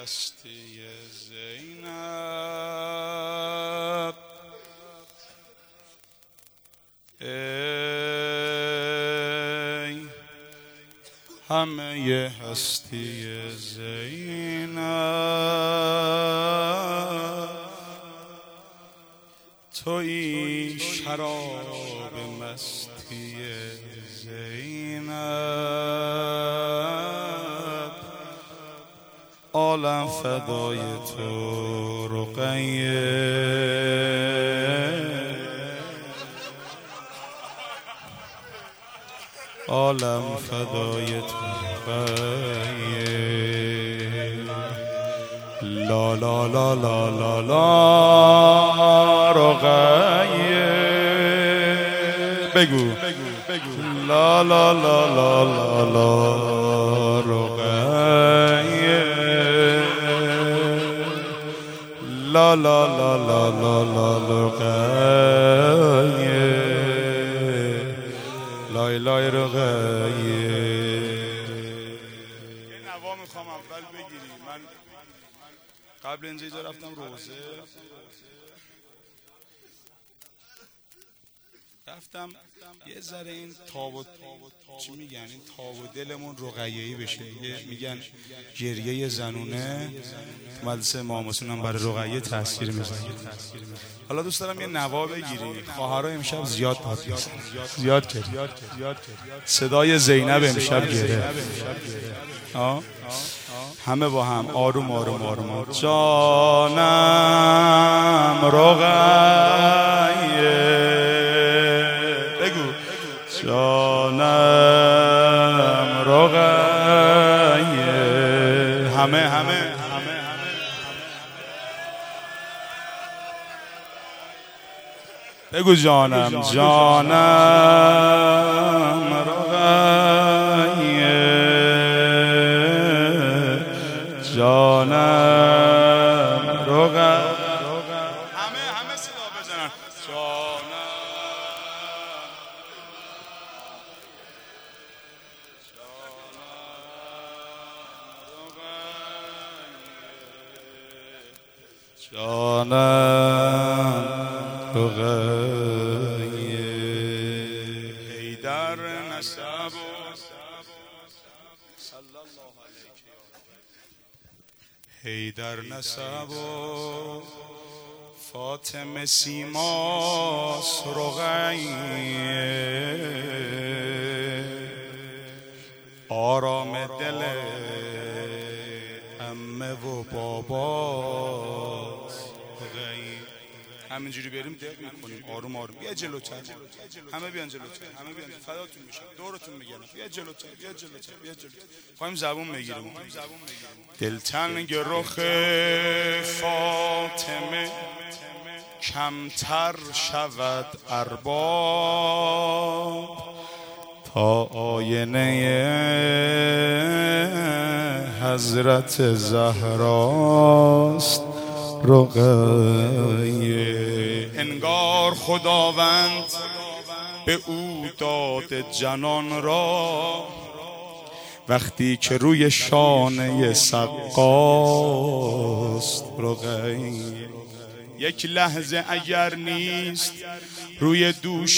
هستی زینب، ای همه هستی زینب، تویی شراب مستی زینب، عالم فدای تو رقیه، عالم فدای تو رقیه، لا لا لا لا لا لا رقیه، بگو لا لا لا لا لا لا رقیه، لا لا لا لا لا لا رقیه، لای لای رقیه. یه نوا میخوام اول بگیری. من قبل اینجا رفتم روزه، رفتم یه ذره این تاب و چی میگن، این تاب و دلمون رقیه‌ای بشه. میگن گریه زنونه تو مدرسه امام حسین هم برای رقیه تاثیر میذاره. حالا دوست دارم یه نوا بگیری. خواهرها امشب زیاد داد میزنن، زیاد کرد، صدای زینب امشب گره. همه با هم آروم آروم آروم. جانم رقیه، بگو جانم رقیه، همه بگو جانم رقیه، جانم رقیه، همه صدا بزنن. جانم رقیه، حیدر نسب حیدر نسب و فاطمه سیماس رقیه، آرام دل عمه و باباس رقیه. همینجوری بریم دق میکنیم آروم آروم. یه جلوتر، همه بیان جلوتر، همه بیان، فداتون میشم، دورتون میگردم. یه جلوتر. خواهیم زبون بگیریم. دلتنگ رخ فاطمه کمتر شود ارباب، تا آینه حضرت زهراست رقیه. انگار خداوند به او داد جنان را، وقتی که روی شانه سقاست رقیه. یک لحظه اگر نیست روی دوش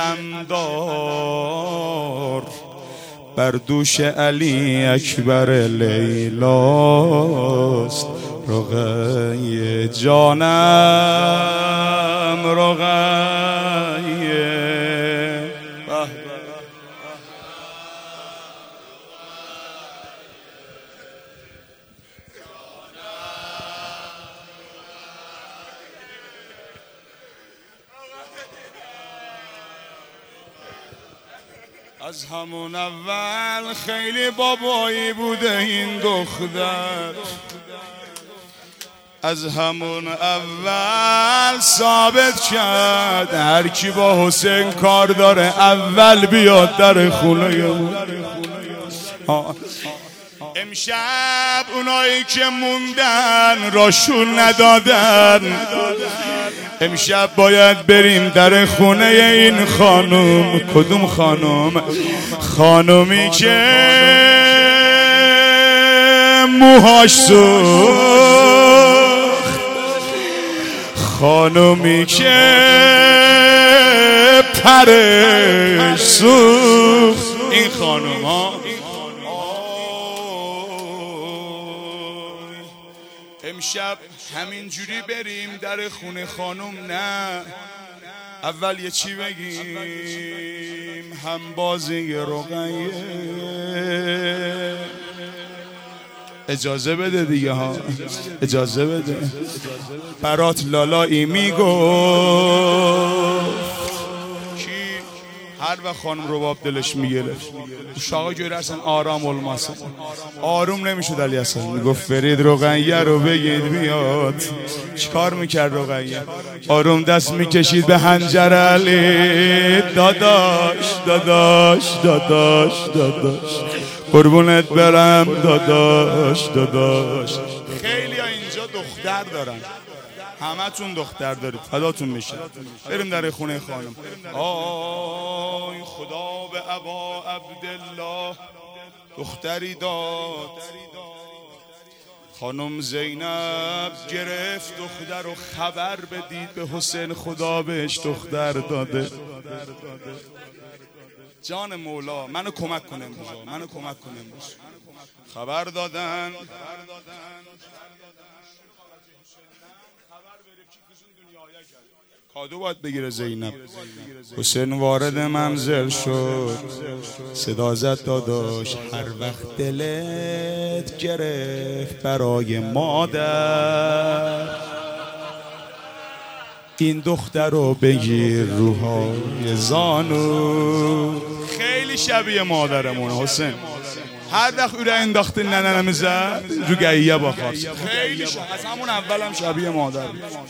علمدار، بر دوش علی اکبر لیلاست رقیه. جانم رقیه، از همون اول خیلی بابایی بوده این دختر، از همون اول ثابت کرد هر کی با حسین کار داره اول بیاد در خونه. امشب اونایی که موندن راشون ندادن، امشب باید بریم در خونه این خانم. کدوم خانم؟ خانمی که موهاش سوخت، خانومی که پرش سوخت. این خانوم ها امشب همینجوری بریم در خونه خانوم؟ نه، اول یه چی بگیم، هم بازی رقیه. اجازه بده دیگه ها، اجازه بده. برات لالایی میگفت هر وقت خانم رباب دلش میگرفت شاقا جوری اصلا آرام الماسه آروم نمیشد. علی اصلا میگفت فرید رقیه رو بگید بیاد. چیکار میکرد رقیه؟ آروم دست میکشید به حنجر علی، داداش داداش داداش داداش قربونت برم داداش داداش. خیلی ها اینجا دختر دارن، همه تون دختر دارید، فداتون میشه. بریم در خونه خانم. آی خدا به ابا عبدالله دختری داد. خانم زینب گرفت دختر و خبر بدید به حسین خدا بهش دختر داده. جان مولا منو کمک کنه امروز، منو کمک کنه امروز. خبر دادن کادو باید بگیره زینب. حسین وارد منزل شد، صدا زد داداش هر وقت دلت گرفت برای مادر، این دختر رو بگیر روهای زانو. خیلی شبیه مادرمونه حسین. هر وقت او را انداخته ننه میزد رو گیه با خواست. خیلی از همون اولم شبیه مادر.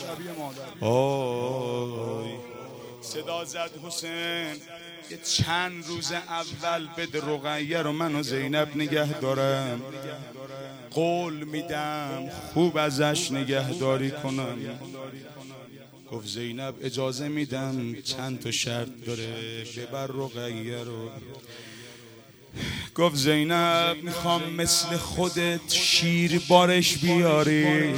آی صدا زد حسین یه چند روز اول بده رقیه رو من و زینب نگه دارم، قول میدم خوب ازش نگهداری کنم. گفت زینب اجازه میدم، چند تا شرط داره، ببر رقیه رو. گفت زینب میخوام مثل خودت شیر بارش بیاری،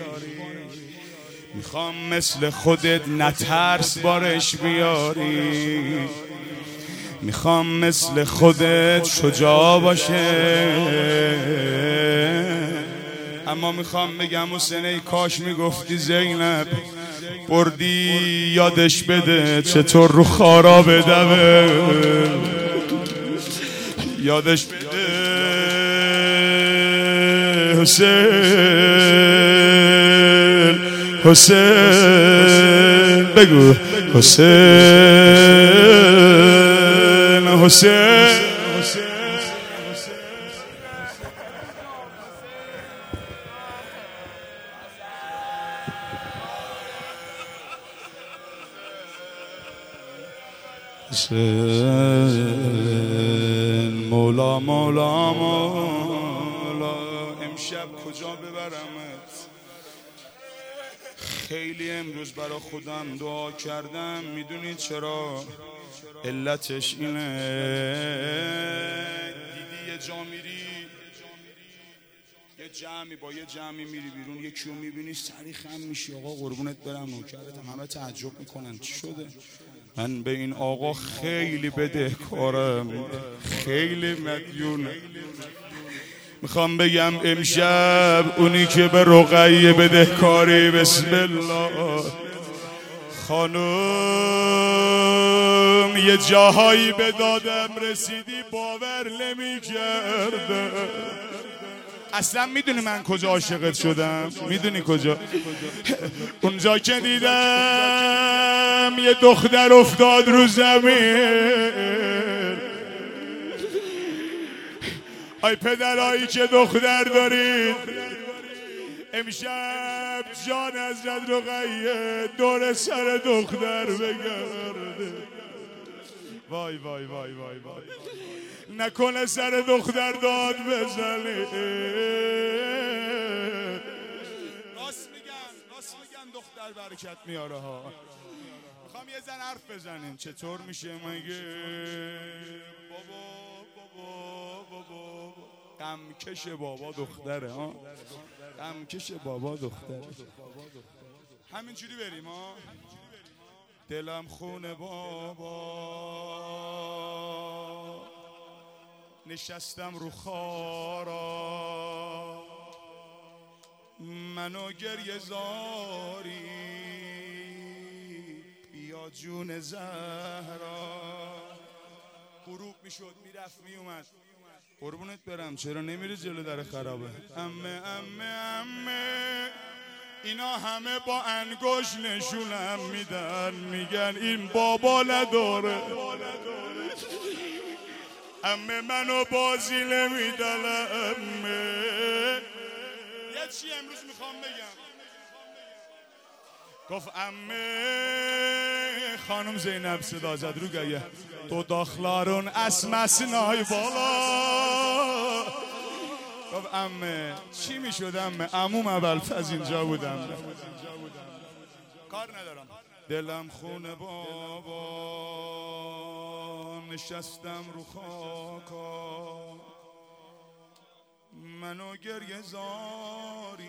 میخوام مثل خودت نترس بارش بیاری، میخوام مثل خودت شجاع باشه. اما میخوام بگم حسین ای کاش میگفتی زینب بردی یادش بده چطور رو خارا بدوه، یادش بده حسین حسین بگو حسین حسین. مولا مولا مولا امشب کجا ببرمت؟ خیلی امروز برا خودم دعا کردم، میدونید چرا؟ علتش اینه دیدی یه جا میری، یه جمعی با یه جمعی میری بیرون، یکی رو میبینی سری خم میشی آقا قربونت برم نوکرتم، همه تعجب میکنن چی شده؟ من به این آقا خیلی بدهکارم، خیلی مدیونم. میخوام بگم امشب اونی که به رقیه بدهکاری بسم الله خانم یه جاهایی به دادم رسیدی باور نمی کرده. اصلا میدونی من کجا عاشقت شدم؟ میدونی کجا؟ اونجا که دیدم یه دختر افتاد رو زمین. ای پدرایی که دختر دارید امشب جان حضرت رقیه دور سر دختر بگرده. وای وای وای وای وای نکنه سر دختر داد بزنه. راست میگن دختر برکت میاره ها. میخوام یه زن حرف بزنیم چطور میشه مگه؟ بابا غمکش بابا دختره ها، غمکش بابا دختره. همینجوری بریم ها. دلم خونه بابا، نشستم رو خارا، منو گریه زاری، بیا جون زهرا. غروب میشد میرفت میومد. قربونت برم چرا نمیری جلو در خرابه؟ امه امه امه، اینا همه با انگشت نشونم میدن، میگن این بابا نداره. امه منو بازی نمیدن. امه یه چی امروز میخوام بگم. گفت امه خانم زینب صدا زد رو گایه تو داخلارون اسمسنای بالا. گفت امه چی میشد امه؟ عموم اول از اینجا بودم، کار ندارم. دلم خونه بابا، نشستم رو خاکا، منو گریه زاری،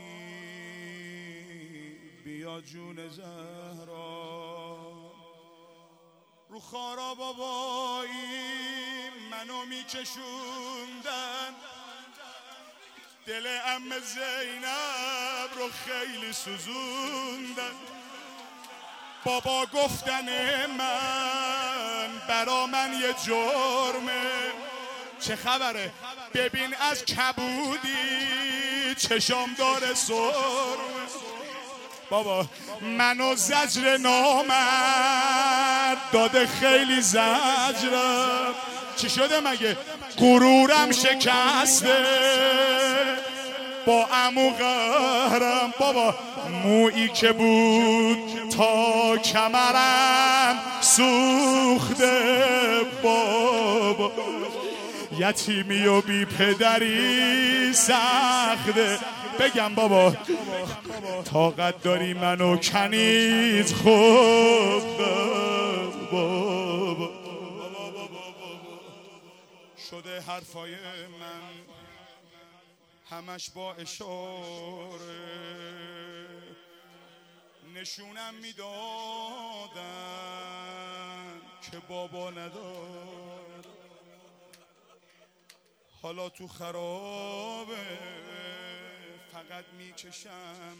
بیا جون زهرا. رو خارا بابایی منو میکشوندن، دل عمه زینب رو خیلی سوزوندن. بابا گفتن من برا من یه جرمه، چه خبره؟ ببین از کبودی چشام داره سرمه. بابا منو زجر نامرد داده خیلی زجرم. چی شده مگه؟ غرورم شکسته با عمو قهرم. بابا مویی که بود تا کمرم سوخته. بابا یتیمی و بی پدری سخته. بگم بابا طاقت داری منو کنید خود. بابا شده حرفای من همش با اشاره، نشونم میدادن که بابا ندار. حالا تو خرابه فقط میکشم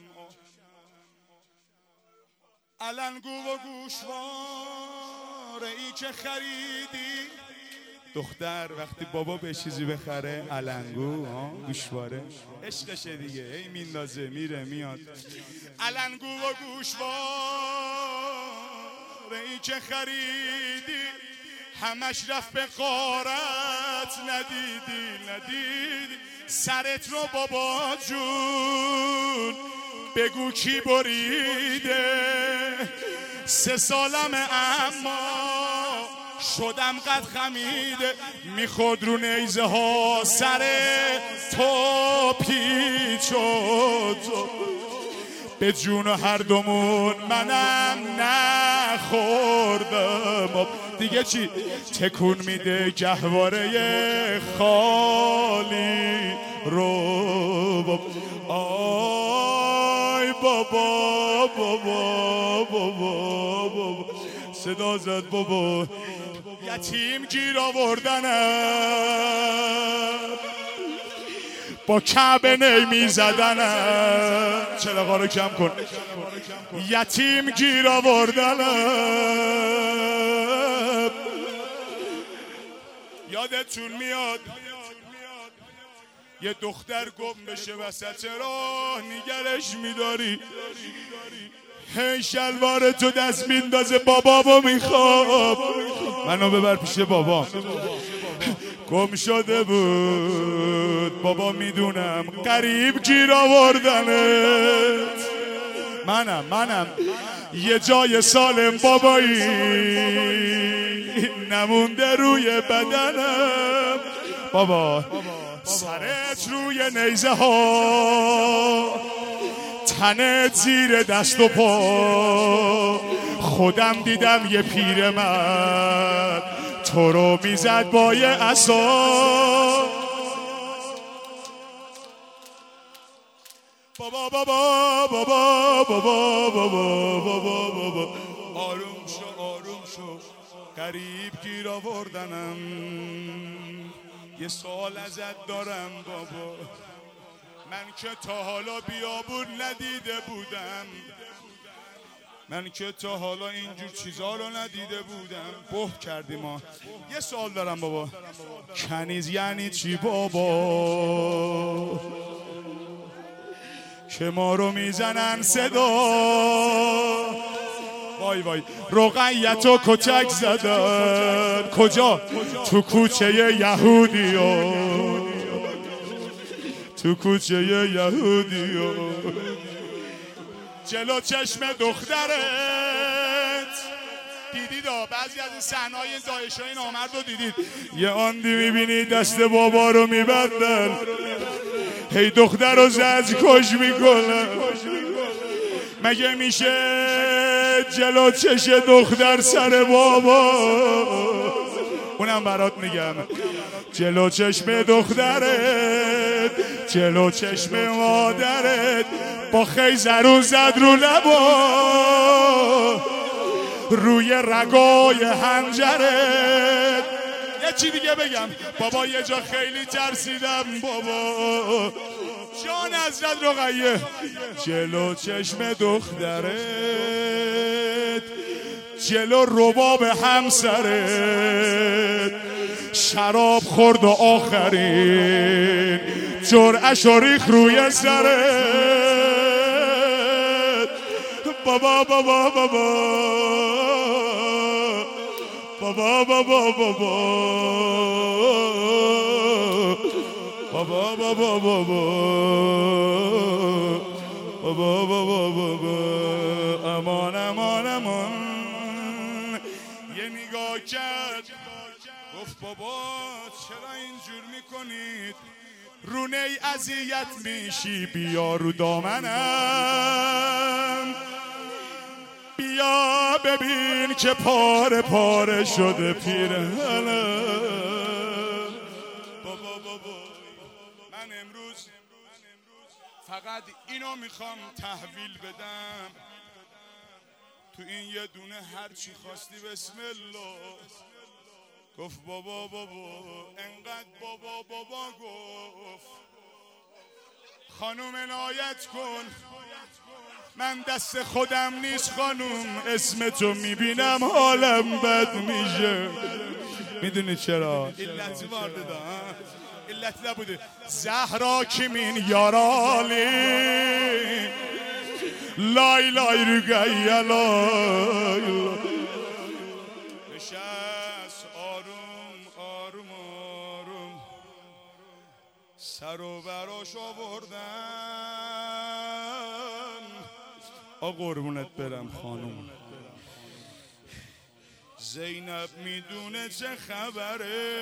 علنگو و گوشواره ای که خریدی. دختر وقتی بابا به چیزی بخره علنگو گوشواره عشقشه دیگه، هی میندازه میره میاد. علنگو و گوشواره ای که خریدی همش رفت به غارت، ندیدی سرت رو بابا جون بگو کی بریده. 3 سالمه اما شدم قد خمیده، میخود رو نیزه ها سر تو پیچود. به جون هر دومون منم نخوردم. دیگه چی؟ تکون میده گهواره خالی رو. آی بابا بابا بابا صدا زد بابا. یتیم گیر آوردنم، با کعبه نمی زدنم. چراغا رو کم کن. یتیم گیر آوردنم. یادتون میاد یه دختر گم بشه وسط راه نگرش میداری، هی شلوار تو دست میندازه بابامو میخوام، منو ببر پیش بابا. گم شده بود بابا میدونم، قریب گیر آوردنت. منم یه جای سالم بابایی نمونده روی بدنم. بابا سرت روی نیزه ها، تنت زیر دست و پا. خودم دیدم یه پیرمرد تو رو میزد با یه عصا. بابا بابا بابا بابا بابا بابا بابا آروم شو آروم شو قریب گیر آوردنم یه سوال ازت دارم بابا من که تا حالا بیابون ندیده بودم من که تا حالا اینجور چیزا رو ندیده بودم بح کردی ما یه سوال دارم بابا کنیز یعنی چی بابا که ما رو میزنن صدا وای وای رقیت و کتک زدن کجا تو کوچه یهودیو تو کوچه یهودیو جلو چشم دخترت دیدید بعضی از این صحنه‌های داعشای نامرد رو دیدید یه آندی میبینی دست بابا رو میبندن هی دختر رو زج کش میکنن مگه میشه جلو چش دختر سر بابا اونم برات میگم جلو چشم دخترت جلو چشم مادرت با خیزرون زد رو لبا روی رگای حنجرت یه چی دیگه بگم بابا یه جا خیلی ترسیدم بابا جان حضرت رقیه جلو چشم دخترت جلو رباب همسرت شراب خورد و آخرین جرعش و ریخ روی سرت بابا بابا بابا بابا بابا بابا بابا بابا بابا بابا بابا امان امان امان یه نگاه کرد گفت بابا چرا اینجور میکنید رونه ای اذیت میشی بیا رو دامنم بیا ببین که پاره پاره شده پیرهنم بابا بابا من امروز فقط اینو میخوام تحویل بدم تو این یه دونه هر چی خواستی بسم الله گفت بابا بابا انقدر بابا بابا گفت خانوم عنایت کن من دست خودم نیست خانوم اسم تو میبینم حالم بد میشه میدونی چرا؟ علتی وارده دا علتی نبوده زهرا کمین یارالی لای لای رو گیه لای نشست آروم آروم آروم سر و براش آوردن قربونت برم خانوم زینب میدونه چه خبره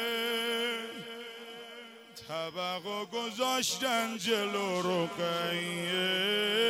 طبقو گذاشتن جلو رقیه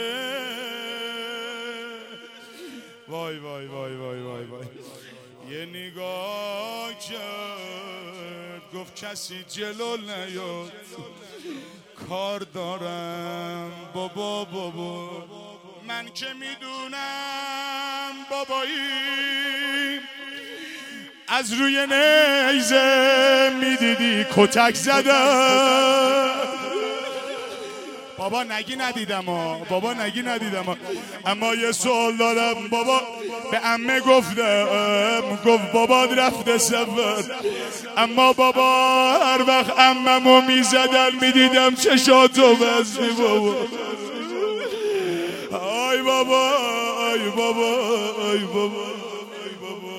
وای وای وای وای وای وای یه نگاه کرد گفت کسی جلو نیاد کار دارم بابا بابا من که میدونم بابایی از روی نیزه میدیدی کتک زدم بابا نگی ندیدم بابا نگی ندیدم اما یه سوال دارم بابا به عمه گفتم گفت بابا رفته سفر اما بابا هر وقت عممو میزدن میدیدم چشاتو بستی بابا آی بابا آی بابا آی بابا آی بابا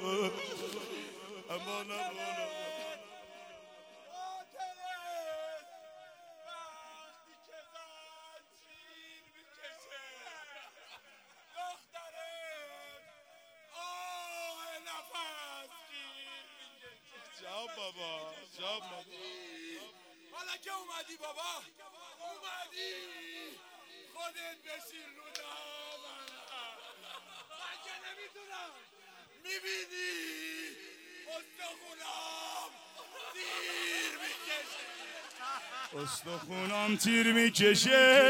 امان امان جاب بابا جاب بابا حالا که اومدی بابا اومدی خودت بشین رو من که نمیتونم میبینی استخونام دیر میکشه استخونام تیر میکشه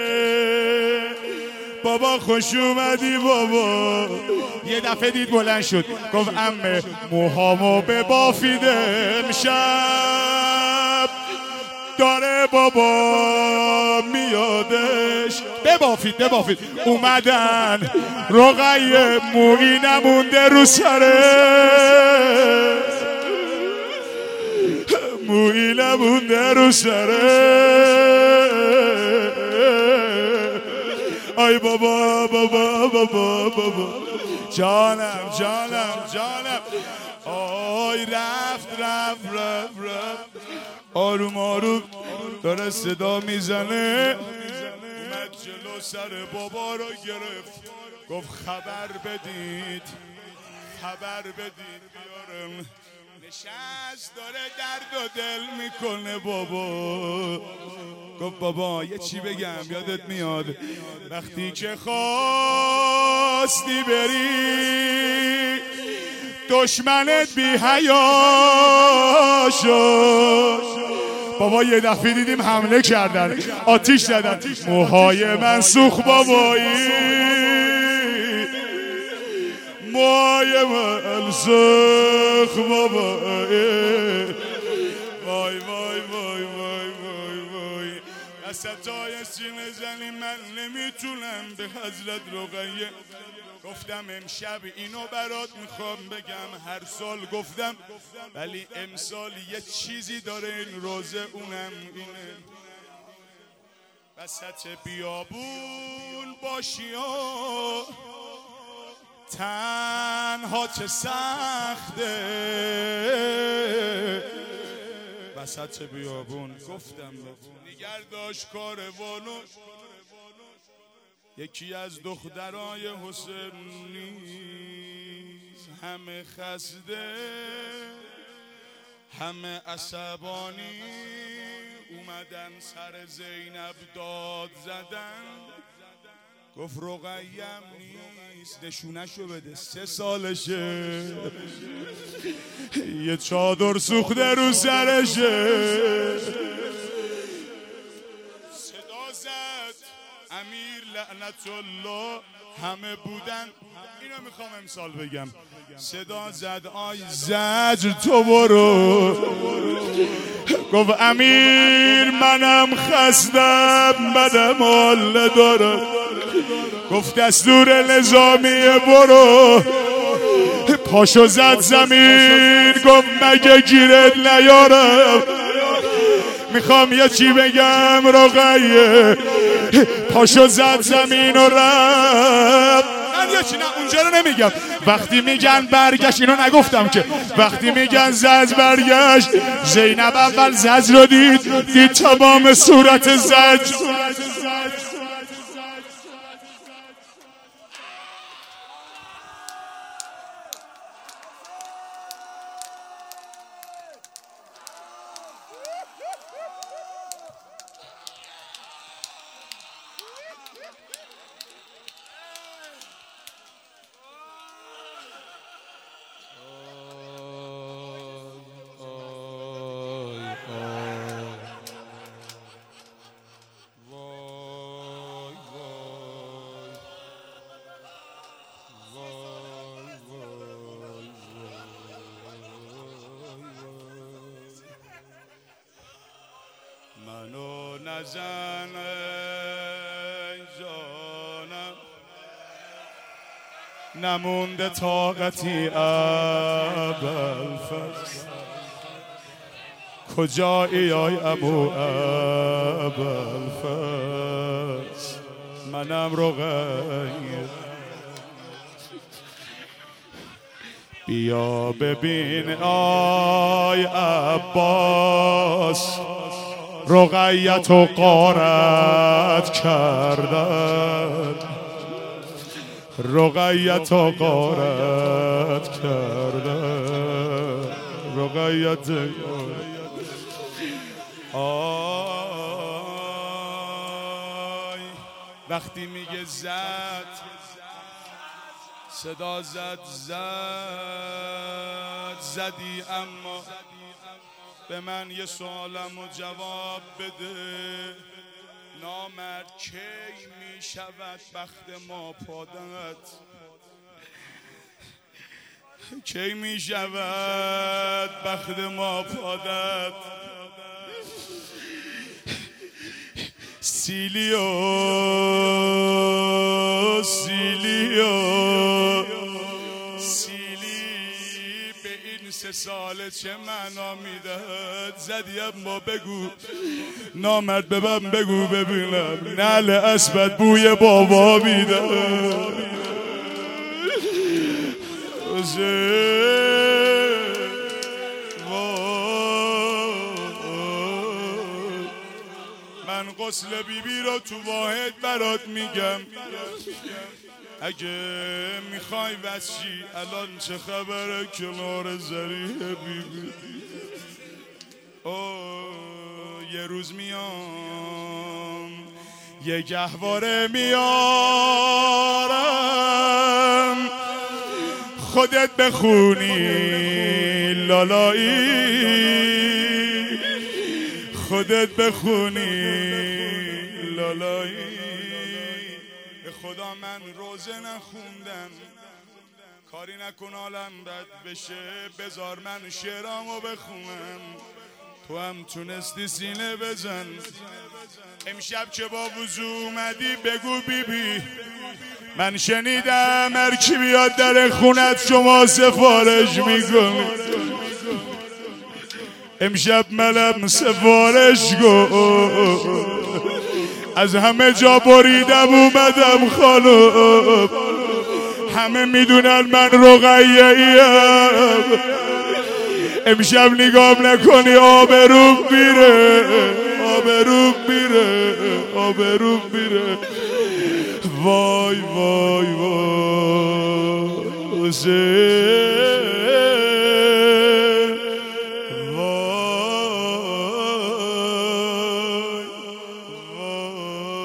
بابا خوش اومدی بابا. یه دفعه دید بلند شد گفت عمه موهامو ببافیده امشب داره بابا میادش. ببافید اومدن رقیه مویی نمونده رو سره، مویی نمونده رو سره. آی بابا بابا بابا بابا جانم جانم جانم. آی رفت آروم آروم داره صدا میزنه. اومد جلو سر بابا رو گرفت گفت خبر بدید بیارم. نشست داره درد و دل میکنه بابا. گفت بابا یه چی بگم یادت میاد وقتی که خواستی بری دشمنت بی حیا شد. بابا یه دفعه دیدیم حمله کردن آتیش زدن موهای من سوخت بابایی، موهای من سوخت بابایی. وای وای وای وای وای وای. دستای سینه زنی من نمیتونم به حضرت رقیه. گفتم امشب اینو برات میخوام بگم، هر سال گفتم ولی امسال یه چیزی داره این روزه، اونم اینه. وسط بیابون باشی و تنها چه سخته. وسط بیابون گفتم نگرداش کاروانو. یکی از دخترای حسین نیست، همه خسته همه عصبانی اومدن سر زینب داد زدن. گفت رقیم نیست نشونشو بده 3 سالشه، یه چادر سوخته رو سرشه. صدا زد امیر لعنت الله، همه بودن. اینو میخوام امسال بگم. صدا زد آی زجر تو برو. گفت امیر منم خستم منم حال دارم. گفت دستور نظامی برو. پاشو زد زمین گفت مگه گیرت نیارم. میخوام یه چی بگم رقیه. پاشو زد زمین و رفت. من یه چی نه اونجا رو نمیگم. وقتی میگن برگشت اینو نگفتم که. وقتی میگن زج برگشت، زینب اول زج رو دید تمام صورت زج. منو نزن جانم نمونده طاقتی ابوالفضل. کجایی آی ابو ابوالفضل؟ منم رقیه. بیا ببین آی عباس رقیت و غارت کردن. رقیت و غارت کردن. رقیت آی وقتی میگه زد صدا زدی اما به من یه سوالم و جواب بده. نامرد کی می شود بخت ما پادت؟ کی می شود بخت ما پادت؟ سیلیو به این 3 ساله چه معنا میدهد؟ زدی اما بگو نامرد به من بگو ببینم. نعل اسبت بوی بابا میدهد. من غسل بیبی را تو واحد برات میگم. اگه میخوای وچی الان چه خبره کنار زریه بیبی؟ یه روز میام یه گهواره میارم خودت بخونی لالایی، خودت بخونی لالایی. به خدا من روزه نخوندم، کاری نکن عالم بد بشه، بذار من شعرامو بخونم، تو هم تونستی سینه بزن. امشب که با وضو اومدی بگو بیبی من شنیدم هر کی بیاد در خونت شما سفارش میکنی. امشب منم سفارش کن، از همه جا بریدم اومدم خانم، همه میدونن من رقیه ایم. امشب نگام نکنی آبروم میره، آبروم میره، آبروم میره. وای وای وای